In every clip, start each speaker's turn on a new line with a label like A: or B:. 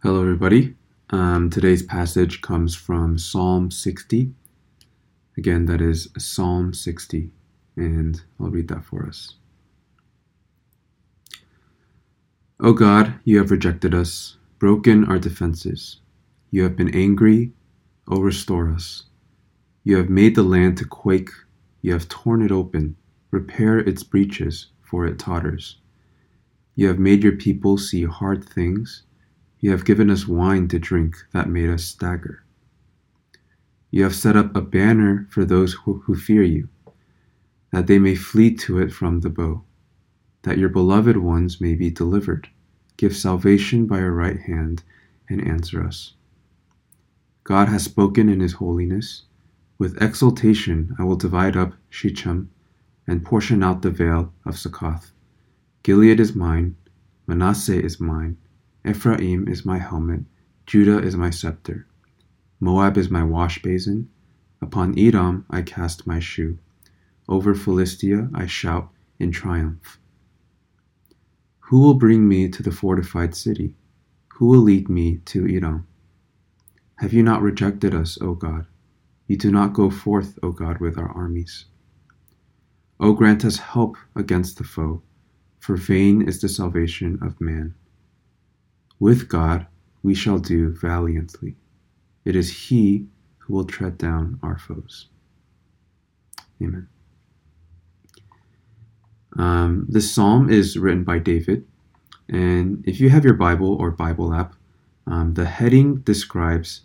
A: Hello, everybody. Today's passage comes from Psalm 60. Again, that is Psalm 60, and I'll read that for us. O God, you have rejected us, broken our defenses. You have been angry. O restore us. You have made the land to quake. You have torn it open. Repair its breaches, for it totters. You have made your people see hard things. You have given us wine to drink that made us stagger. You have set up a banner for those who fear you, that they may flee to it from the bow, that your beloved ones may be delivered. Give salvation by your right hand and answer us. God has spoken in his holiness. With exultation I will divide up Shechem and portion out the vale of Succoth. Gilead is mine, Manasseh is mine, Ephraim is my helmet, Judah is my scepter. Moab is my wash basin. Upon Edom I cast my shoe. Over Philistia I shout in triumph. Who will bring me to the fortified city? Who will lead me to Edom? Have you not rejected us, O God? You do not go forth, O God, with our armies. O grant us help against the foe, for vain is the salvation of man. With God we shall do valiantly. It is he who will tread down our foes. Amen. This psalm is written by David, and if you have your Bible or Bible app, the heading describes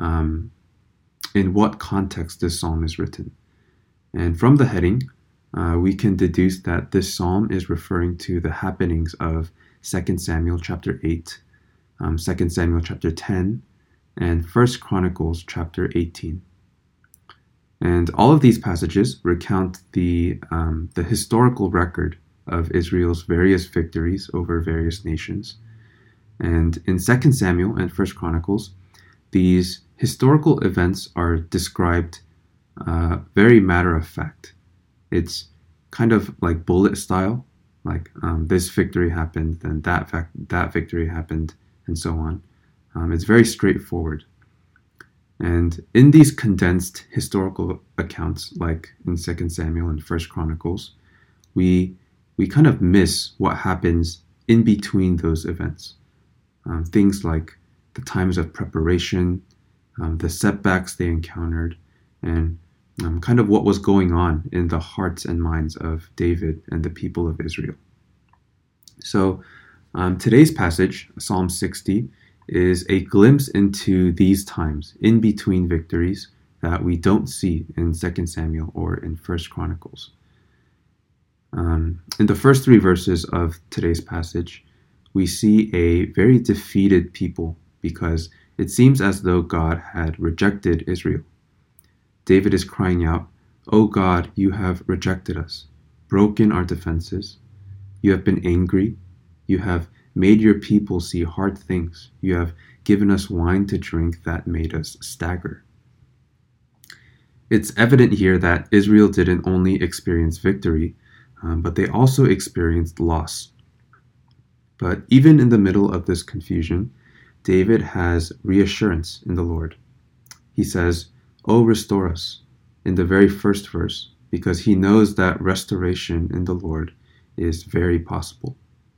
A: in what context this psalm is written. And from the heading, we can deduce that this psalm is referring to the happenings of 2 Samuel chapter 8, 2 Samuel chapter 10, and 1 Chronicles chapter 18. And all of these passages recount the historical record of Israel's various victories over various nations. And in 2 Samuel and 1 Chronicles, these historical events are described very matter of fact. It's kind of like bullet style, like this victory happened, then that victory happened, and so on. It's very straightforward. And in these condensed historical accounts, like in 2 Samuel and 1 Chronicles, we kind of miss what happens in between those events. Things like the times of preparation, the setbacks they encountered, and kind of what was going on in the hearts and minds of David and the people of Israel. So today's passage, Psalm 60, is a glimpse into these times in between victories that we don't see in 2 Samuel or in 1 Chronicles. In the first three verses of today's passage, we see a very defeated people because it seems as though God had rejected Israel. David is crying out, "O God, you have rejected us, broken our defenses. You have been angry. You have made your people see hard things. You have given us wine to drink that made us stagger." It's evident here that Israel didn't only experience victory, but they also experienced loss. But even in the middle of this confusion, David has reassurance in the Lord. He says, "O restore us," in the very first verse, because he knows that restoration in the Lord is very possible.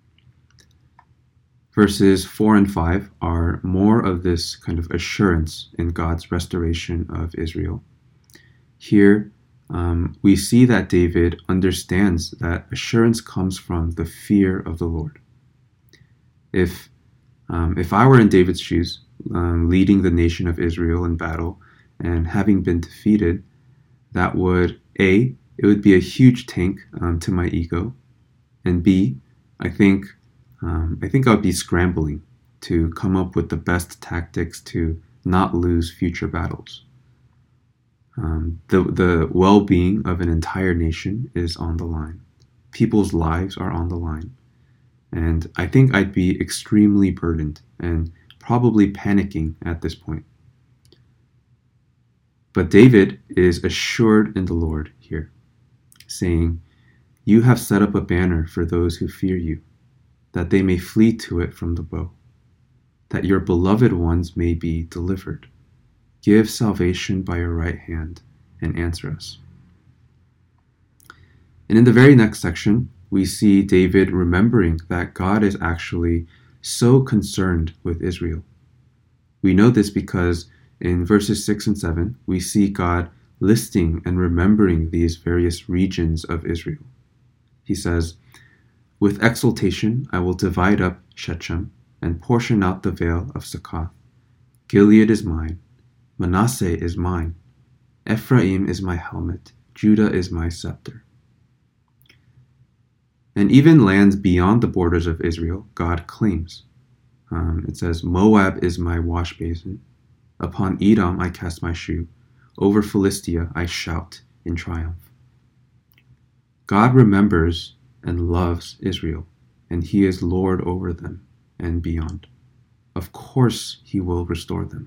A: Verses 4 and 5 are more of this kind of assurance in God's restoration of Israel. Here, we see that David understands that assurance comes from the fear of the Lord. If I were in David's shoes, leading the nation of Israel in battle and having been defeated, that would, A, it would be a huge tank to my ego, and B, I think I would be scrambling to come up with the best tactics to not lose future battles. The well-being of an entire nation is on the line. People's lives are on the line. And I think I'd be extremely burdened and probably panicking at this point. But David is assured in the Lord here, saying, "You have set up a banner for those who fear you, that they may flee to it from the bow, that your beloved ones may be delivered. Give salvation by your right hand and answer us. And in the very next section, we see David remembering that God is actually so concerned with Israel. We know this because in verses 6 and 7, we see God listing and remembering these various regions of Israel. He says, "With exultation I will divide up Shechem and portion out the vale of Succoth. Gilead is mine, Manasseh is mine, Ephraim is my helmet, Judah is my scepter." And even lands beyond the borders of Israel, God claims. It says, "Moab is my wash basin. Upon Edom I cast my shoe. Over Philistia I shout in triumph." God remembers and loves Israel, and he is Lord over them and beyond. Of course he will restore them.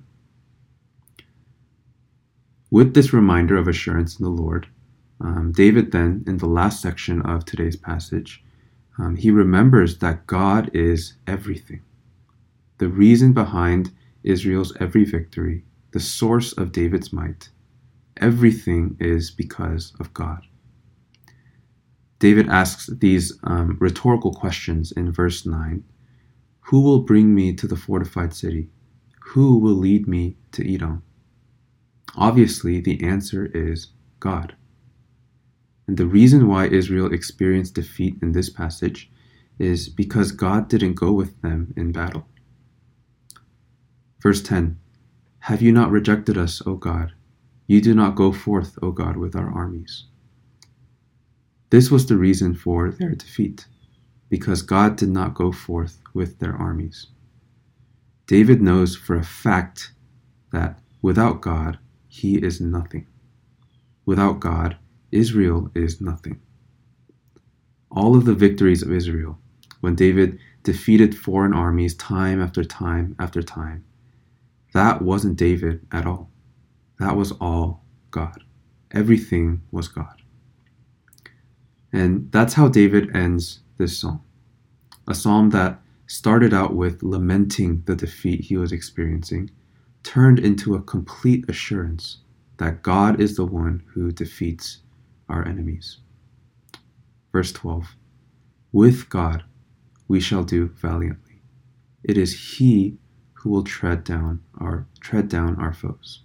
A: With this reminder of assurance in the Lord, David then, in the last section of today's passage, he remembers that God is everything. The reason behind Israel's every victory, the source of David's might, everything is because of God. David asks these rhetorical questions in verse 9. Who will bring me to the fortified city? Who will lead me to Edom? Obviously, the answer is God. And the reason why Israel experienced defeat in this passage is because God didn't go with them in battle. Verse 10, "Have you not rejected us, O God? You do not go forth, O God, with our armies." This was the reason for their defeat, because God did not go forth with their armies. David knows for a fact that without God, he is nothing. Without God, Israel is nothing. All of the victories of Israel, when David defeated foreign armies time after time after time, that wasn't David at all. That was all God. Everything was God. And that's how David ends this psalm. A psalm that started out with lamenting the defeat he was experiencing, turned into a complete assurance that God is the one who defeats our enemies. Verse 12, "With God we shall do valiantly. It is he who will tread down our foes."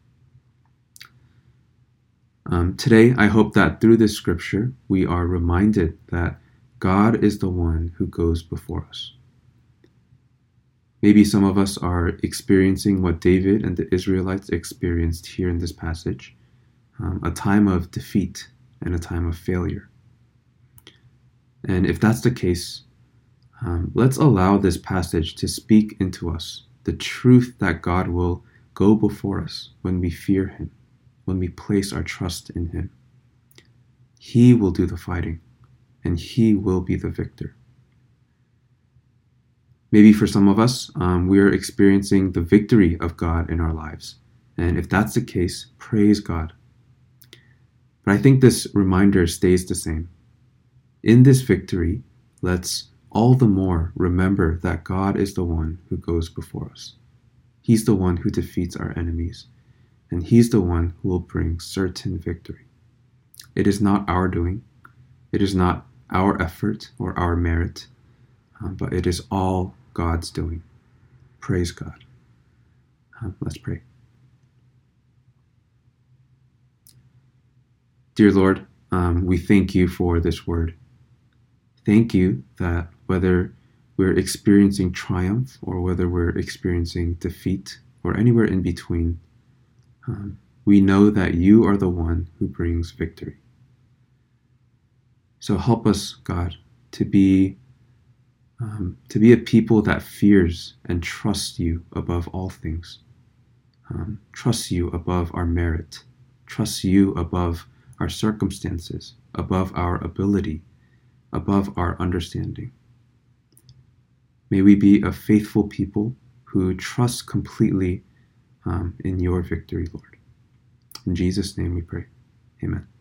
A: Today, I hope that through this scripture, we are reminded that God is the one who goes before us. Maybe some of us are experiencing what David and the Israelites experienced here in this passage, a time of defeat and a time of failure. And if that's the case, let's allow this passage to speak into us the truth that God will go before us when we fear him, when we place our trust in him. He will do the fighting, and he will be the victor. Maybe for some of us, we are experiencing the victory of God in our lives. And if that's the case, praise God. But I think this reminder stays the same. In this victory, let's all the more remember that God is the one who goes before us. He's the one who defeats our enemies, and he's the one who will bring certain victory. It is not our doing. It is not our effort or our merit, but it is all God's doing. Praise God. Let's pray. Dear Lord, we thank you for this word. Thank you that whether we're experiencing triumph or whether we're experiencing defeat or anywhere in between, we know that you are the one who brings victory. So help us, God, to be a people that fears and trusts you above all things, trusts you above our merit, trusts you above our circumstances, above our ability, above our understanding. May we be a faithful people who trust completely in your victory, Lord. In Jesus' name we pray. Amen.